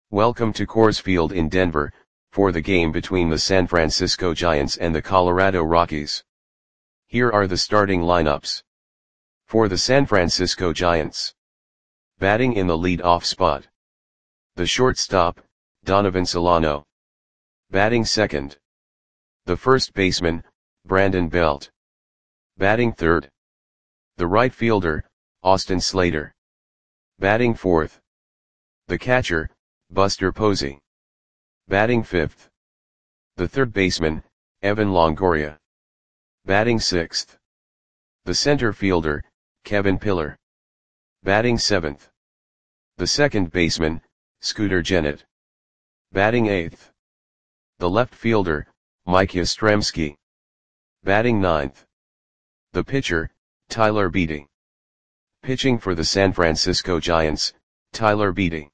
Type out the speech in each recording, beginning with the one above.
Welcome to Coors Field in Denver, for the game between the San Francisco Giants and the Colorado Rockies. Here are the starting lineups. For the San Francisco Giants. Batting in the lead-off spot. The shortstop, Donovan Solano. Batting second. The first baseman, Brandon Belt. Batting third. The right fielder, Austin Slater. Batting fourth. The catcher, Buster Posey. Batting fifth. The third baseman, Evan Longoria. Batting sixth. The center fielder, Kevin Pillar. Batting seventh. The second baseman, Scooter Gennett. Batting eighth. The left fielder, Mike Yastrzemski. Batting ninth. The pitcher, Tyler Beede. Pitching for the San Francisco Giants, Tyler Beede.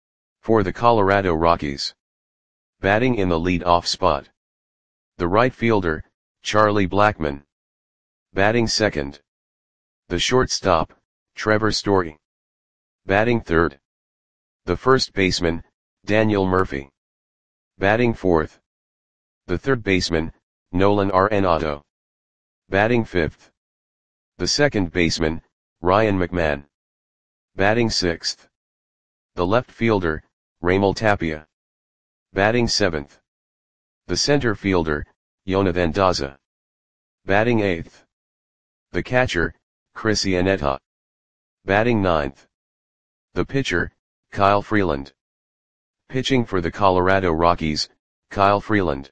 For the Colorado Rockies. Batting in the lead-off spot. The right fielder, Charlie Blackmon. Batting second. The shortstop, Trevor Story. Batting third. The first baseman, Daniel Murphy. Batting fourth. The third baseman, Nolan Arenado. Batting fifth. The second baseman, Ryan McMahon. Batting sixth. The left fielder, Raimel Tapia. Batting seventh. The center fielder, Jonathan Daza. Batting eighth. The catcher, Chris Iannetta. Batting ninth. The pitcher, Kyle Freeland. Pitching for the Colorado Rockies, Kyle Freeland.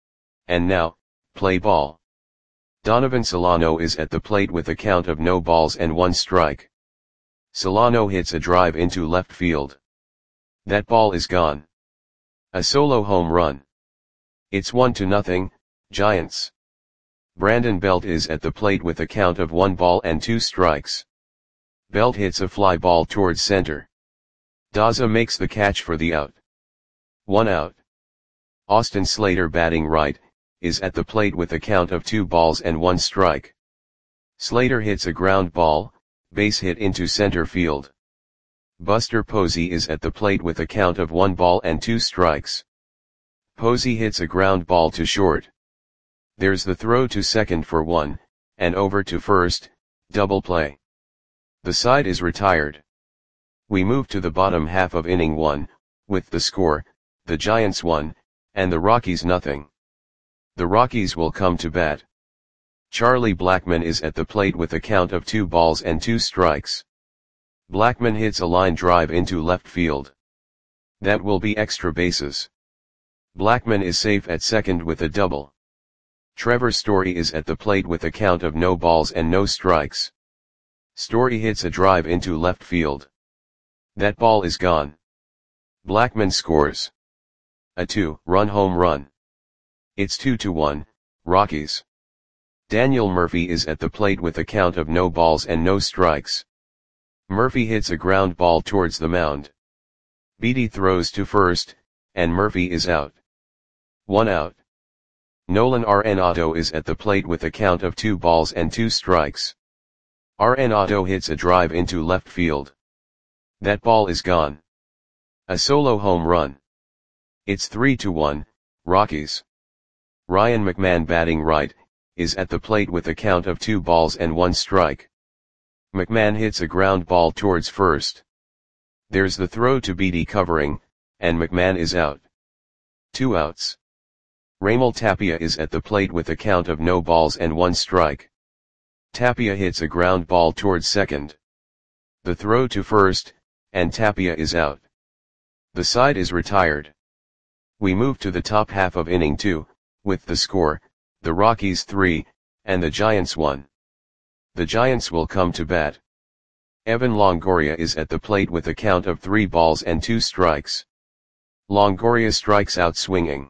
And now, play ball. Donovan Solano is at the plate with a count of no balls and one strike. Solano hits a drive into left field. That ball is gone. A solo home run. It's 1-0, Giants. Brandon Belt is at the plate with a count of 1 ball and 2 strikes. Belt hits a fly ball towards center. Daza makes the catch for the out. 1 out. Austin Slater, batting right, is at the plate with a count of 2 balls and 1 strike. Slater hits a ground ball, base hit into center field. Buster Posey is at the plate with a count of 1 ball and 2 strikes. Posey hits a ground ball to short. There's the throw to second for 1, and over to first, double play. The side is retired. We move to the bottom half of inning 1, with the score, the Giants 1, and the Rockies nothing. The Rockies will come to bat. Charlie Blackmon is at the plate with a count of 2 balls and 2 strikes. Blackmon hits a line drive into left field. That will be extra bases. Blackmon is safe at second with a double. Trevor Story is at the plate with a count of no balls and no strikes. Story hits a drive into left field. That ball is gone. Blackmon scores a 2-run home run. It's 2-1, Rockies. Daniel Murphy is at the plate with a count of no balls and no strikes. Murphy hits a ground ball towards the mound. Beede throws to first, and Murphy is out. 1 out. Nolan Arenado is at the plate with a count of 2 balls and 2 strikes. Arenado hits a drive into left field. That ball is gone. A solo home run. It's 3-1, Rockies. Ryan McMahon, batting right, is at the plate with a count of 2 balls and 1 strike. McMahon hits a ground ball towards first. There's the throw to Beede covering, and McMahon is out. 2 outs. Raimel Tapia is at the plate with a count of no balls and 1 strike. Tapia hits a ground ball towards second. The throw to first, and Tapia is out. The side is retired. We move to the top half of inning 2, with the score, the Rockies 3, and the Giants 1. The Giants will come to bat. Evan Longoria is at the plate with a count of 3 balls and 2 strikes. Longoria strikes out swinging.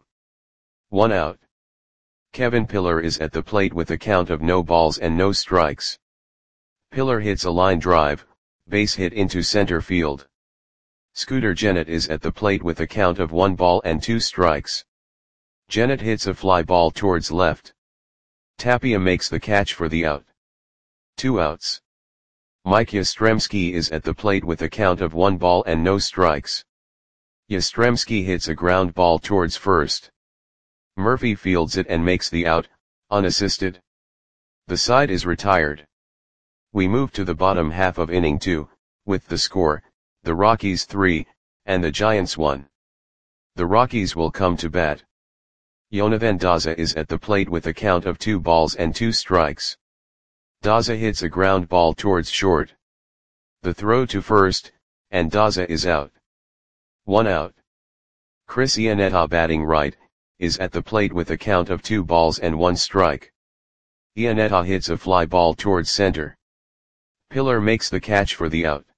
1 out. Kevin Pillar is at the plate with a count of no balls and no strikes. Pillar hits a line drive, base hit into center field. Scooter Gennett is at the plate with a count of 1 ball and 2 strikes. Gennett hits a fly ball towards left. Tapia makes the catch for the out. 2 outs. Mike Yastrzemski is at the plate with a count of 1 ball and no strikes. Yastrzemski hits a ground ball towards first. Murphy fields it and makes the out, unassisted. The side is retired. We move to the bottom half of inning 2, with the score, the Rockies 3, and the Giants 1. The Rockies will come to bat. Jonathan Daza is at the plate with a count of 2 balls and 2 strikes. Daza hits a ground ball towards short. The throw to first, and Daza is out. 1 out. Chris Iannetta, batting right, is at the plate with a count of 2 balls and 1 strike. Iannetta hits a fly ball towards center. Pillar makes the catch for the out.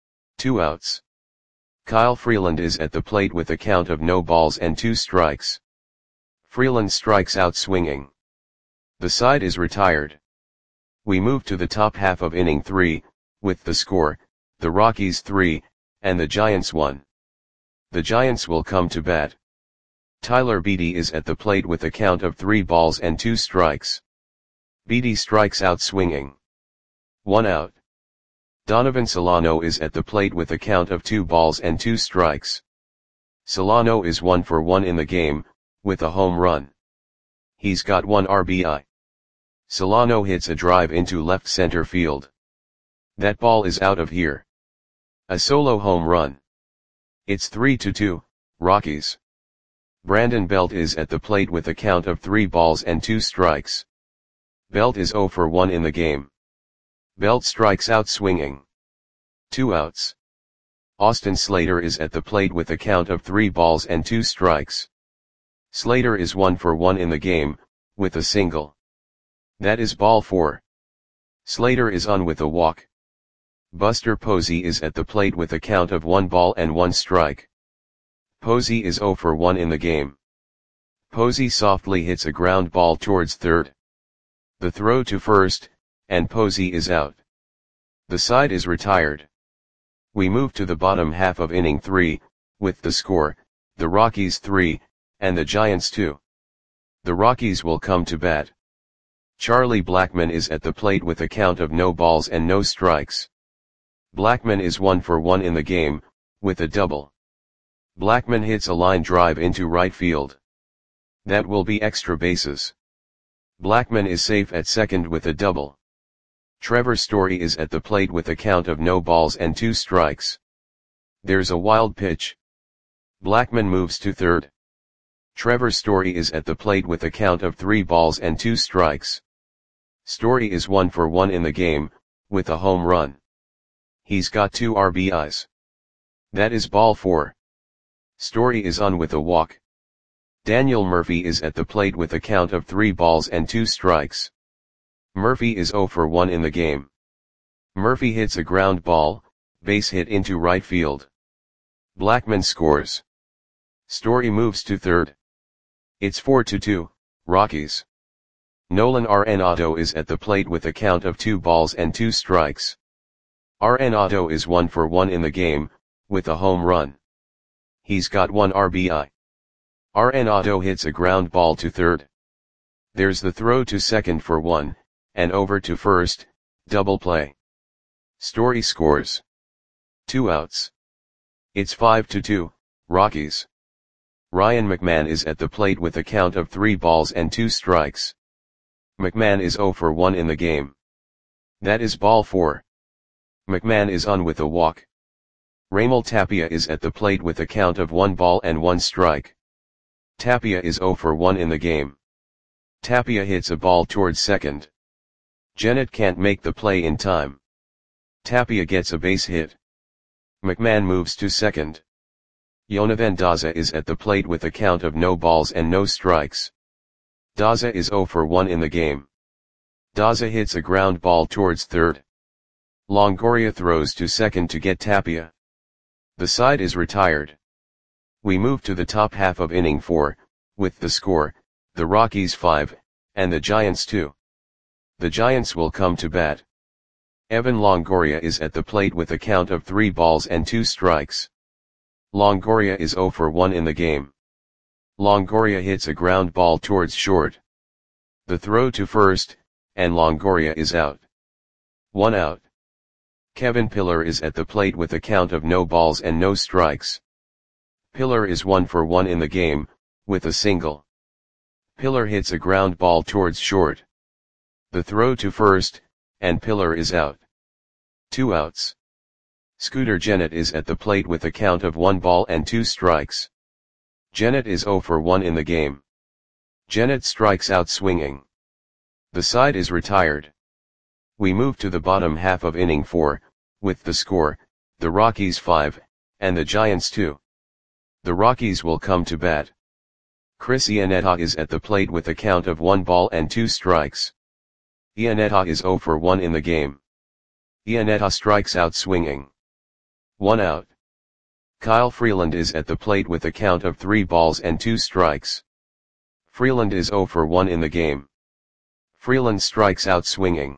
2 outs. Kyle Freeland is at the plate with a count of no balls and 2 strikes. Freeland strikes out swinging. The side is retired. We move to the top half of inning 3, with the score, the Rockies 3, and the Giants 1. The Giants will come to bat. Tyler Beede is at the plate with a count of 3 balls and 2 strikes. Beede strikes out swinging. 1 out. Donovan Solano is at the plate with a count of 2 balls and 2 strikes. Solano is 1 for 1 in the game, with a home run. He's got 1 RBI. Solano hits a drive into left center field. That ball is out of here. A solo home run. It's 3-2, Rockies. Brandon Belt is at the plate with a count of 3 balls and 2 strikes. Belt is 0 for 1 in the game. Belt strikes out swinging. 2 outs. Austin Slater is at the plate with a count of 3 balls and 2 strikes. Slater is 1 for 1 in the game, with a single. That is ball 4. Slater is on with a walk. Buster Posey is at the plate with a count of 1 ball and 1 strike. Posey is 0 for 1 in the game. Posey softly hits a ground ball towards third. The throw to first, and Posey is out. The side is retired. We move to the bottom half of inning 3, with the score, the Rockies 3, and the Giants 2. The Rockies will come to bat. Charlie Blackmon is at the plate with a count of no balls and no strikes. Blackmon is 1 for 1 in the game, with a double. Blackmon hits a line drive into right field. That will be extra bases. Blackmon is safe at second with a double. Trevor Story is at the plate with a count of no balls and 2 strikes. There's a wild pitch. Blackmon moves to third. Trevor Story is at the plate with a count of 3 balls and 2 strikes. Story is 1 for 1 in the game, with a home run. He's got 2 RBIs. That is ball 4. Story is on with a walk. Daniel Murphy is at the plate with a count of 3 balls and 2 strikes. Murphy is 0 for 1 in the game. Murphy hits a ground ball, base hit into right field. Blackmon scores. Story moves to third. It's 4-2, Rockies. Nolan Arenado is at the plate with a count of 2 balls and 2 strikes. Arenado is 1 for 1 in the game, with a home run. He's got 1 RBI. Arenado hits a ground ball to third. There's the throw to second for 1, and over to first, double play. Story scores. 2 outs. It's 5-2, Rockies. Ryan McMahon is at the plate with a count of 3 balls and 2 strikes. McMahon is 0 for 1 in the game. That is ball 4. McMahon is on with a walk. Raimel Tapia is at the plate with a count of 1 ball and 1 strike. Tapia is 0 for 1 in the game. Tapia hits a ball towards second. Jennett can't make the play in time. Tapia gets a base hit. McMahon moves to second. Jonathan Daza is at the plate with a count of no balls and no strikes. Daza is 0 for 1 in the game. Daza hits a ground ball towards third. Longoria throws to second to get Tapia. The side is retired. We move to the top half of inning 4, with the score, the Rockies 5, and the Giants 2. The Giants will come to bat. Evan Longoria is at the plate with a count of 3 balls and 2 strikes. Longoria is 0 for 1 in the game. Longoria hits a ground ball towards short. The throw to first, and Longoria is out. 1 out. Kevin Pillar is at the plate with a count of no balls and no strikes. Pillar is 1 for 1 in the game, with a single. Pillar hits a ground ball towards short. The throw to first, and Pillar is out. 2 outs. Scooter Gennett is at the plate with a count of 1 ball and 2 strikes. Gennett is 0 for 1 in the game. Gennett strikes out swinging. The side is retired. We move to the bottom half of inning 4, with the score, the Rockies 5, and the Giants 2. The Rockies will come to bat. Chris Iannetta is at the plate with a count of 1 ball and 2 strikes. Iannetta is 0 for 1 in the game. Iannetta strikes out swinging. 1 out. Kyle Freeland is at the plate with a count of 3 balls and 2 strikes. Freeland is 0 for 1 in the game. Freeland strikes out swinging.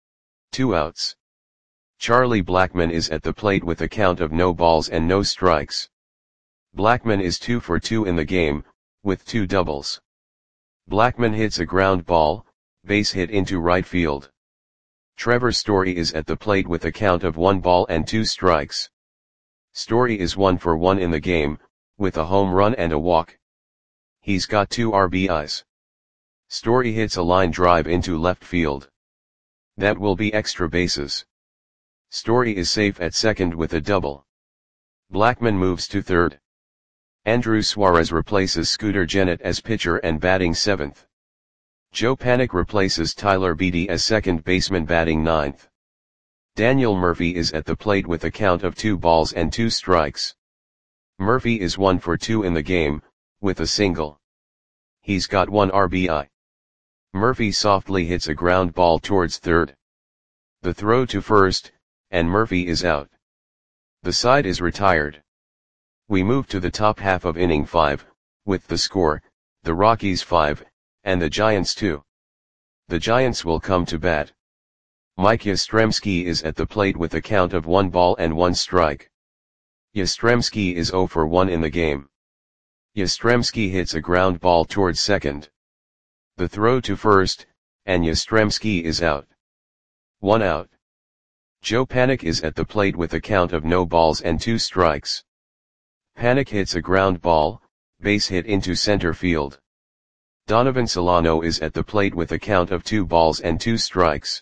2 outs. Charlie Blackmon is at the plate with a count of no balls and no strikes. Blackmon is 2 for 2 in the game, with 2 doubles. Blackmon hits a ground ball, base hit into right field. Trevor Story is at the plate with a count of 1 ball and 2 strikes. Story is 1 for 1 in the game, with a home run and a walk. He's got 2 RBIs. Story hits a line drive into left field. That will be extra bases. Story is safe at second with a double. Blackmon moves to third. Andrew Suarez replaces Scooter Gennett as pitcher and batting 7th. Joe Panik replaces Tyler Beede as second baseman batting 9th. Daniel Murphy is at the plate with a count of 2 balls and 2 strikes. Murphy is 1 for 2 in the game, with a single. He's got 1 RBI. Murphy softly hits a ground ball towards third. The throw to first, and Murphy is out. The side is retired. We move to the top half of inning 5, with the score, the Rockies 5, and the Giants 2. The Giants will come to bat. Mike Yastrzemski is at the plate with a count of 1 ball and 1 strike. Yastrzemski is 0 for 1 in the game. Yastrzemski hits a ground ball towards second. The throw to first, and Yastrzemski is out. 1 out. Joe Panik is at the plate with a count of no balls and 2 strikes. Panik hits a ground ball, base hit into center field. Donovan Solano is at the plate with a count of 2 balls and 2 strikes.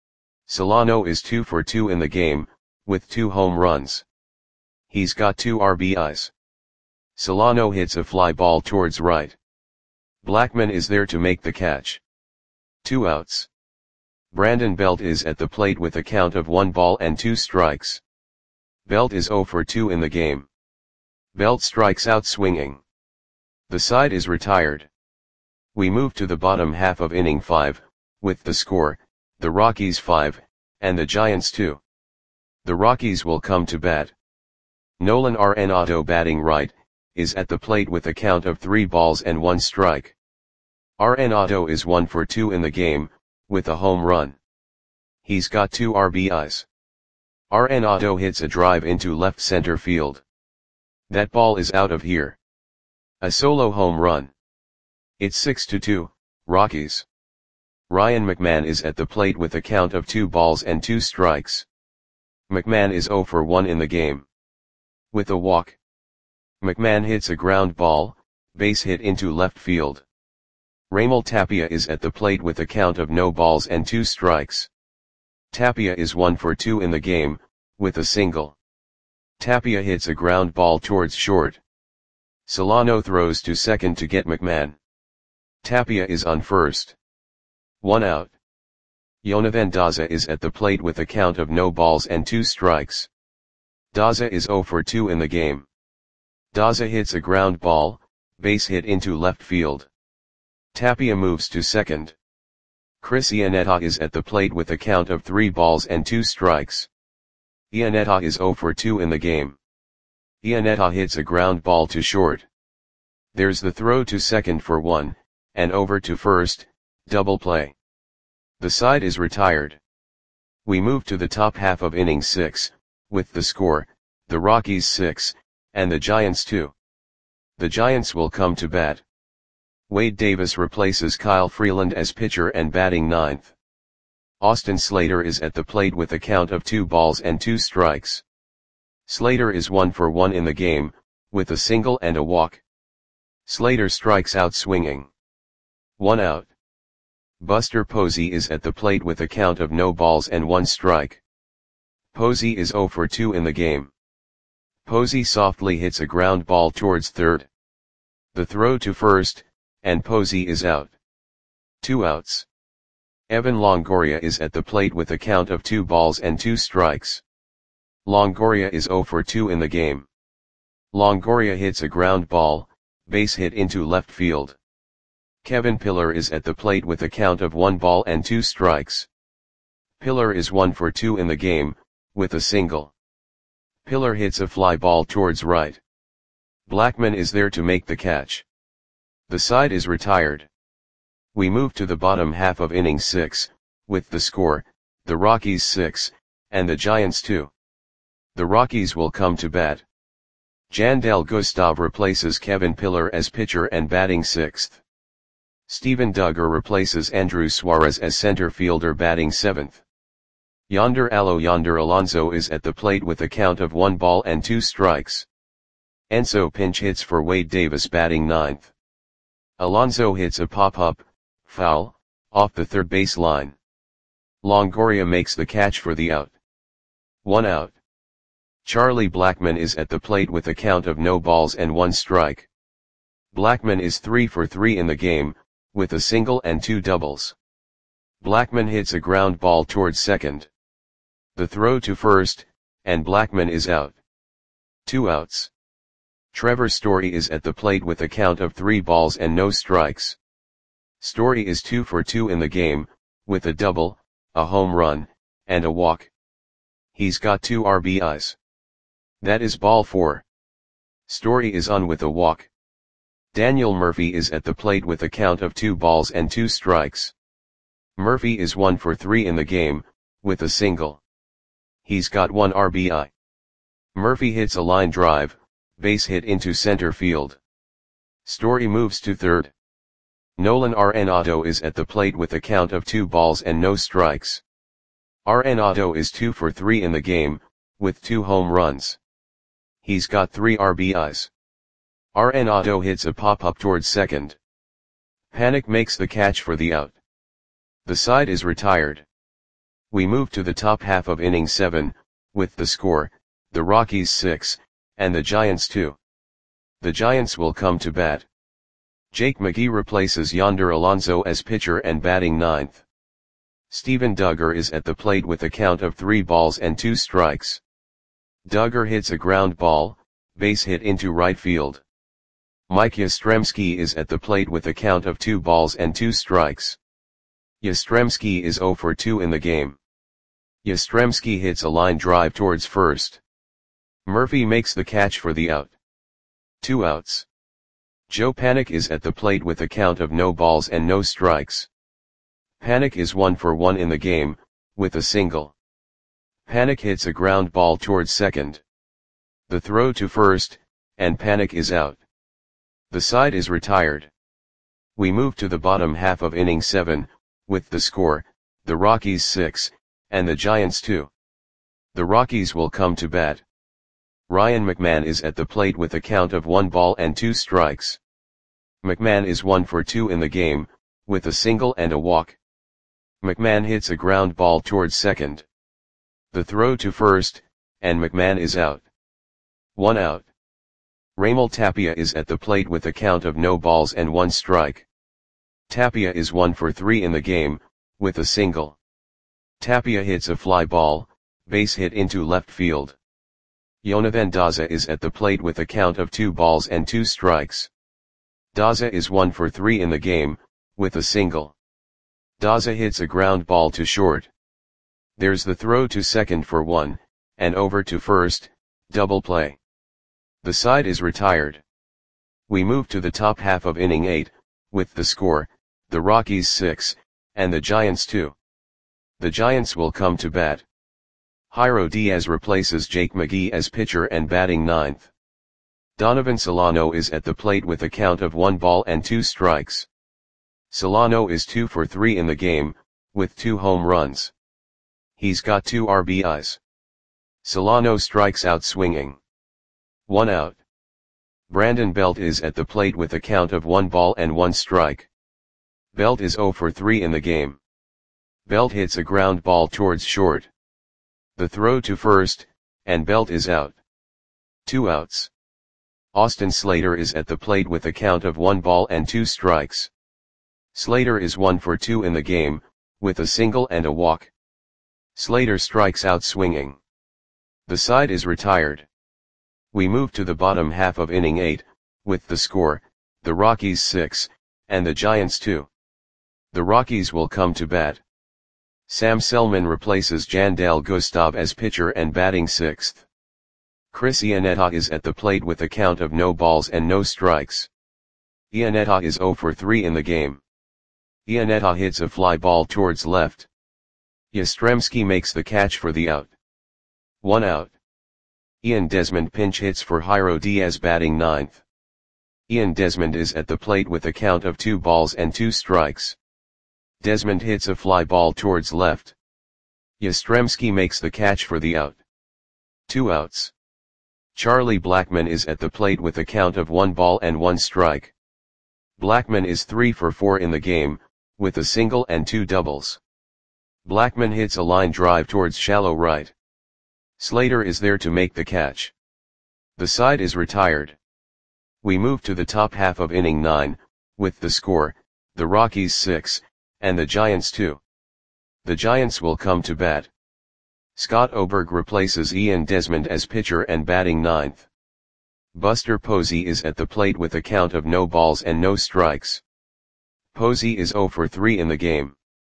Solano is 2 for 2 in the game, with 2 home runs. He's got 2 RBIs. Solano hits a fly ball towards right. Blackmon is there to make the catch. 2 outs. Brandon Belt is at the plate with a count of 1 ball and 2 strikes. Belt is 0 for 2 in the game. Belt strikes out swinging. The side is retired. We move to the bottom half of inning 5, with the score, the Rockies 5, and the Giants 2. The Rockies will come to bat. Nolan Arenado batting right, is at the plate with a count of 3 balls and 1 strike. Arenado is 1 for 2 in the game, with a home run. He's got 2 RBIs. Arenado hits a drive into left center field. That ball is out of here. A solo home run. It's 6-2, Rockies. Ryan McMahon is at the plate with a count of 2 balls and 2 strikes. McMahon is 0 for 1 in the game. With a walk. McMahon hits a ground ball, base hit into left field. Raimel Tapia is at the plate with a count of no balls and 2 strikes. Tapia is 1 for 2 in the game, with a single. Tapia hits a ground ball towards short. Solano throws to second to get McMahon. Tapia is on first. 1 out. Yonavan Daza is at the plate with a count of no balls and 2 strikes. Daza is 0 for 2 in the game. Daza hits a ground ball, base hit into left field. Tapia moves to second. Chris Iannetta is at the plate with a count of 3 balls and 2 strikes. Iannetta is 0 for 2 in the game. Iannetta hits a ground ball to short. There's the throw to second for 1, and over to first, double play. The side is retired. We move to the top half of inning 6, with the score, the Rockies 6, and the Giants 2. The Giants will come to bat. Wade Davis replaces Kyle Freeland as pitcher and batting 9th. Austin Slater is at the plate with a count of 2 balls and 2 strikes. Slater is 1 for 1 in the game, with a single and a walk. Slater strikes out swinging. 1 out. Buster Posey is at the plate with a count of no balls and 1 strike. Posey is 0 for 2 in the game. Posey softly hits a ground ball towards third. The throw to first, and Posey is out. 2 outs. Evan Longoria is at the plate with a count of 2 balls and 2 strikes. Longoria is 0 for 2 in the game. Longoria hits a ground ball, base hit into left field. Kevin Pillar is at the plate with a count of 1 ball and 2 strikes. Pillar is 1 for 2 in the game, with a single. Pillar hits a fly ball towards right. Blackman is there to make the catch. The side is retired. We move to the bottom half of inning 6, with the score, the Rockies 6, and the Giants 2. The Rockies will come to bat. Jandel Gustav replaces Kevin Pillar as pitcher and batting 6th. Steven Duggar replaces Andrew Suarez as center fielder batting 7th. Yonder Alonso is at the plate with a count of 1 ball and 2 strikes. Enzo pinch hits for Wade Davis batting 9th. Alonso hits a pop-up, foul, off the third base line. Longoria makes the catch for the out. 1 out. Charlie Blackmon is at the plate with a count of no balls and 1 strike. Blackmon is 3 for 3 in the game, with a single and 2 doubles. Blackmon hits a ground ball towards second. The throw to first, and Blackmon is out. 2 outs. Trevor Story is at the plate with a count of 3 balls and no strikes. Story is 2 for 2 in the game, with a double, a home run, and a walk. He's got 2 RBIs. That is ball 4. Story is on with a walk. Daniel Murphy is at the plate with a count of 2 balls and 2 strikes. Murphy is 1 for 3 in the game, with a single. He's got 1 RBI. Murphy hits a line drive, base hit into center field. Story moves to third. Nolan Arenado is at the plate with a count of 2 balls and no strikes. Arenado is 2 for 3 in the game, with 2 home runs. He's got 3 RBIs. Arenado hits a pop-up towards second. Panik makes the catch for the out. The side is retired. We move to the top half of inning 7, with the score, the Rockies 6, and the Giants 2. The Giants will come to bat. Jake McGee replaces Yonder Alonso as pitcher and batting 9th. Steven Duggar is at the plate with a count of 3 balls and 2 strikes. Duggar hits a ground ball, base hit into right field. Mike Yastrzemski is at the plate with a count of 2 balls and 2 strikes. Yastrzemski is 0 for 2 in the game. Yastrzemski hits a line drive towards first. Murphy makes the catch for the out. 2 outs. Joe Panik is at the plate with a count of no balls and no strikes. Panik is 1 for 1 in the game, with a single. Panik hits a ground ball towards second. The throw to first, and Panik is out. The side is retired. We move to the bottom half of inning 7, with the score, the Rockies 6, and the Giants 2. The Rockies will come to bat. Ryan McMahon is at the plate with a count of 1 ball and 2 strikes. McMahon is 1 for 2 in the game, with a single and a walk. McMahon hits a ground ball towards second. The throw to first, and McMahon is out. 1 out. Raimel Tapia is at the plate with a count of no balls and 1 strike. Tapia is 1 for 3 in the game, with a single. Tapia hits a fly ball, base hit into left field. Jonathan Daza is at the plate with a count of 2 balls and 2 strikes. Daza is 1 for 3 in the game, with a single. Daza hits a ground ball to short. There's the throw to second for 1, and over to first, double play. The side is retired. We move to the top half of inning 8, with the score, the Rockies 6, and the Giants 2. The Giants will come to bat. Jairo Diaz replaces Jake McGee as pitcher and batting 9th. Donovan Solano is at the plate with a count of 1 ball and 2 strikes. Solano is 2 for 3 in the game, with 2 home runs. He's got 2 RBIs. Solano strikes out swinging. 1 out. Brandon Belt is at the plate with a count of 1 ball and 1 strike. Belt is 0 for 3 in the game. Belt hits a ground ball towards short. The throw to first, and Belt is out. 2 outs. Austin Slater is at the plate with a count of 1 ball and 2 strikes. Slater is 1 for 2 in the game, with a single and a walk. Slater strikes out swinging. The side is retired. We move to the bottom half of inning 8, with the score, the Rockies 6, and the Giants 2. The Rockies will come to bat. Sam Selman replaces Jandel Gustav as pitcher and batting 6th. Chris Iannetta is at the plate with a count of no balls and no strikes. Iannetta is 0 for 3 in the game. Iannetta hits a fly ball towards left. Yastrzemski makes the catch for the out. 1 out. Ian Desmond pinch hits for Jairo Diaz batting 9th. Ian Desmond is at the plate with a count of 2 balls and 2 strikes. Desmond hits a fly ball towards left. Yastrzemski makes the catch for the out. 2 outs. Charlie Blackmon is at the plate with a count of 1 ball and 1 strike. Blackmon is 3 for 4 in the game, with a single and 2 doubles. Blackmon hits a line drive towards shallow right. Slater is there to make the catch. The side is retired. We move to the top half of inning 9, with the score, the Rockies 6, and the Giants 2. The Giants will come to bat. Scott Oberg replaces Ian Desmond as pitcher and batting 9th. Buster Posey is at the plate with a count of no balls and no strikes. Posey is 0 for 3 in the game.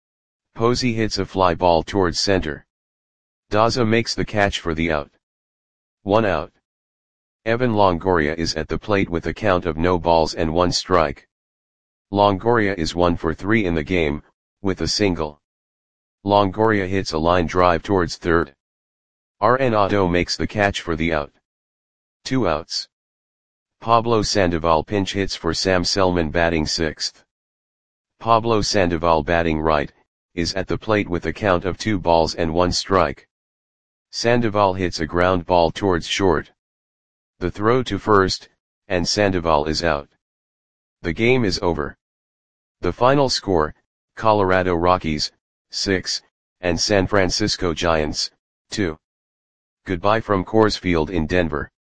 Posey hits a fly ball towards center. Daza makes the catch for the out. 1 out. Evan Longoria is at the plate with a count of no balls and 1 strike. Longoria is 1 for 3 in the game, with a single. Longoria hits a line drive towards third. Arenado makes the catch for the out. 2 outs. Pablo Sandoval pinch hits for Sam Selman batting 6th. Pablo Sandoval batting right, is at the plate with a count of 2 balls and 1 strike. Sandoval hits a ground ball towards short. The throw to first, and Sandoval is out. The game is over. The final score, Colorado Rockies, 6, and San Francisco Giants, 2. Goodbye from Coors Field in Denver.